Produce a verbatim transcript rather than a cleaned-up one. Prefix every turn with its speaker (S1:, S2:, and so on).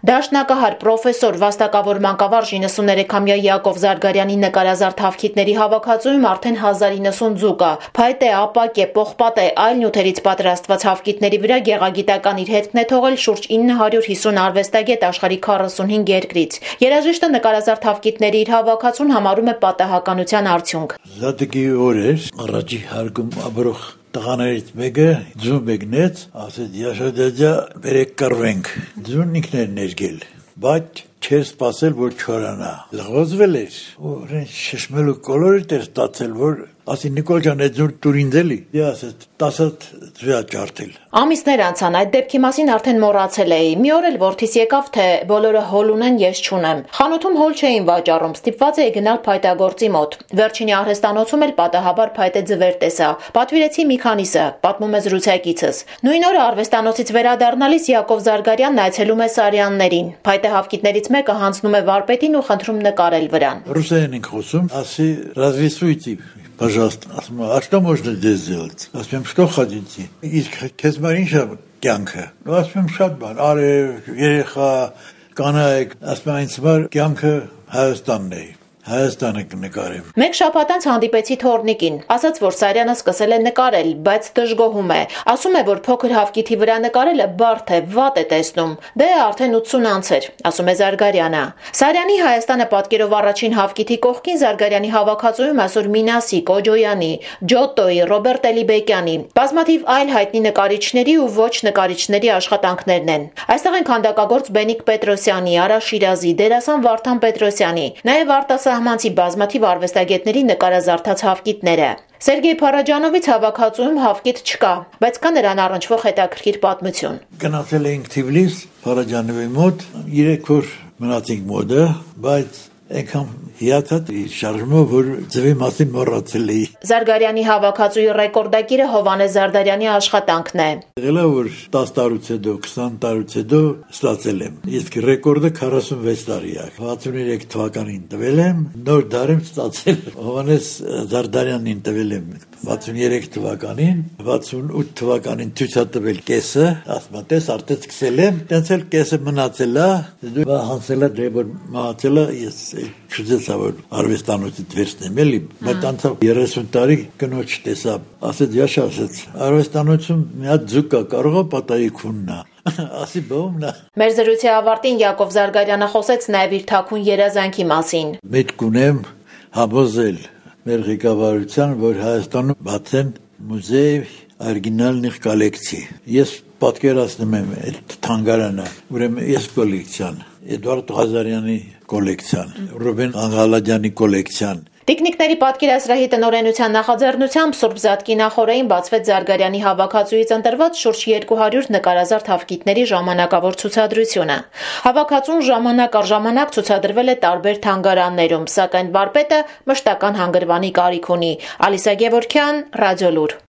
S1: Դաշնակահար պրոֆեսոր վաստակավոր մանկավարժ իննսուններեքամյա Յակով Զարգարյանի նկարազարդ հավքիթների հավաքածուում արդեն հազար իննսուն ձու կա։ Փայտե, ապակե, պողպատե, այլ նյութերից պատրաստված հավքիթների վրա գեղագիտական իր հետքն է թողել շուրջ ինը հարյուր հիսուն արվեստագետ աշխարհի քառասունհինգ երկրից։ Երաժիշտը նկարազարդ հավքիթների իր հավաքածուն համարում է պատահականության արդյունք։
S2: Զատկի օրեր առաջի հարգում ապրող տղաներից մեկը ձուն մեկնեց, ասեց Յաշոդաջա բերեք կռվենք։ Ձուն ինքն էր ներգել, բայց չէր սպասել, որ չորանա։ Լղոզվել էր, որ շշմելու կոլորիտ էր ստացել, որ ասի Նիկոլ ջան, այդ ձուն տուրինձ էլի։ Դե ասեց տասը ձվյա ջարդել։
S1: Ամիսներ անցան, այդ դեպքի մասին արդեն մոռացել էի։ Մի օր էլ որդիս եկավ, թե բոլորը հոլ ունեն, ես չունեմ։ Խանութում հոլ չէին վաճառում, ստիպված էի գնալ փայտագործի մոտ։ Վերջինի արհեստանոցում էլ պատահաբար փայտե ձվեր տեսա։ Պատվիրեցի մի քանիսը, պատմում է զրուցակիցս։ Նույն օրը արվեստանոցից վերադառնալիս Յակով Զարգարյանն այցելում է Սարյաններին։ Փայտե հավքիթներից մեկը հանձնում է վարպետին ու խնդրում նկարել վրան։
S2: Ռուսերեն ենք խոսում, ասի развесуйте, пожалуйста, ասում а что можно здесь сделать? Ասում что хотите? Իսկ քեզ մար ինչ է կյանքը։ Ասում շատ բան, արև, երեխա, կանայք, ասում ինձ մար կյանքը Հայաստանն է։ Հայաստանը կնկարեմ։
S1: Մեկ շաբաթ անց հանդիպեցի թորնիկին, ասաց, որ Սարյանը սկսել է նկարել, բայց դժգոհում է։ Ասում է, որ փոքր հավքիթի վրա նկարելը բարդ է, վատ է տեսնում։ Դե արդեն ութսուն անց էր, ասում է Զարգարյանը։ Սարյանի Հայաստանը պատկերով առաջին հավքիթի կողքին Զարգարյանի հավաքածուում այսօր Մինասի, Կոջոյանի, Ջոտոյի, Ռոբերտ Էլիբեկյանի, բազմաթիվ այլ հայտնի նկարիչների ու ոչ նկարիչների աշխատանքներն են։ Այստեղ են քանդակագործ Բենիկ Պետրոսյանի, Արա Շիրազի, դերասան Վարդան Պետրոսյանի, նաև արտասահմանցի բազմաթիվ արվեստագետների նկարազարդած հավքիթները։ Սերգեյ Փարաջանովից հավաքածուում հավքիթ չկա, բայց կա նրան առնչվող հետաքրքիր պատմություն։
S2: Գնացել էինք Թիֆլիս, Փարաջանովի մոտ, երեք օր մնացինք մոտը, բայց եկամ հիացած շարժումով, որ ձվի մասին մոռացել էի։
S1: Զարգարյանի հավաքածուի ռեկորդակիրը Հովհաննես Զարդարյանի աշխատանքն է։
S2: Եղել է, որ տասը տարուց հետո, քսան տարուց հետո ստացել եմ։ Իսկ ռեկորդը քառասունվեց տարի է։ վաթսուններեք թվականին տվել եմ, նոր դարեմ ստացել։ Հովհաննես Զարդարյանին տվել եմ վաթսուներեք թվականին, վաթսունութ թվականին ցույց տվել կեսը, ասում եմ, տես արդեն սկսել եմ, տենց էլ կեսը մնացել է, դու հանցել դե որ մահացել է, ես չուզեցա որ արվեստանոցից վերցնեմ էլի, բայց անցավ երեսուն տարի կնոջ տեսա, ասեց Յաշա, ասեց արվեստանոցում մի հատ ձուկ կա, կարող է պատահի քուննա։ Ասի բոմնա։
S1: Մեր զրույցի ավարտին Յակով Զարգարյանը խոսեց նաև իր թաքուն երազանքի մասին։
S2: Միտք ունեմ համոզել մեր ղեկավարության, որ Հայաստանում բացեն մուզեյ օրիգինալնիխ կոլեկցիա։ Ես պատկերացնում եմ այդ թանգարանը, ուրեմն ես կոլեկցիան, Էդուարդ Ղազարյանի կոլեկցիան, Ռուբեն Աղալադյանի կոլեկցիան։
S1: Տիկնիկների պատկերասրահի տնօրենության նախաձեռնությամբ Սուրբ Զատկի նախօրեին բացվեց Զարգարյանի հավաքածուից ընտրված շուրջ երկու հարյուր նկարազարդ հավքիթների ժամանակավոր ցուցադրությունը։ Հավաքածուն ժամանակ առ ժամանակ ցուցադրվել է տարբեր թանգարաններում, սակայն վարպետը մշտական հանգրվանի կարիք ունի։ Ալիսա Գևորգյան, Ռադիոլուր։